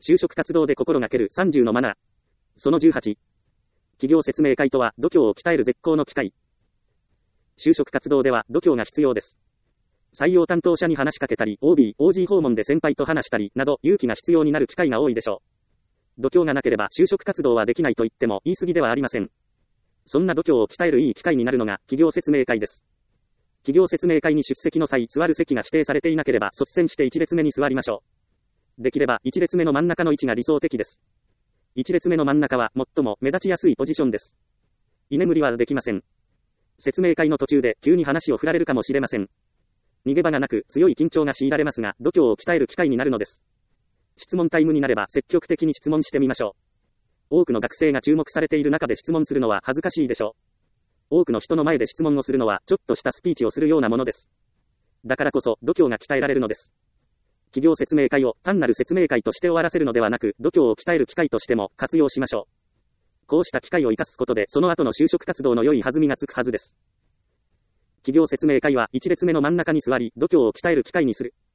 就職活動で心がける30のマナー。その18。企業説明会とは度胸を鍛える絶好の機会。就職活動では度胸が必要です。採用担当者に話しかけたり、OB、OG 訪問で先輩と話したり、など勇気が必要になる機会が多いでしょう。度胸がなければ就職活動はできないと言っても言い過ぎではありません。そんな度胸を鍛えるいい機会になるのが企業説明会です。企業説明会に出席の際、座る席が指定されていなければ率先して1列目に座りましょう。できれば1列目の真ん中の位置が理想的です。1列目の真ん中は最も目立ちやすいポジションです。居眠りはできません。説明会の途中で急に話を振られるかもしれません。逃げ場がなく強い緊張が強いられますが、度胸を鍛える機会になるのです。質問タイムになれば積極的に質問してみましょう。多くの学生が注目されている中で質問するのは恥ずかしいでしょう。多くの人の前で質問をするのはちょっとしたスピーチをするようなものです。だからこそ度胸が鍛えられるのです。企業説明会を単なる説明会として終わらせるのではなく、度胸を鍛える機会としても活用しましょう。こうした機会を生かすことで、その後の就職活動の良い弾みがつくはずです。企業説明会は1列目の真ん中に座り、度胸を鍛える機会にする。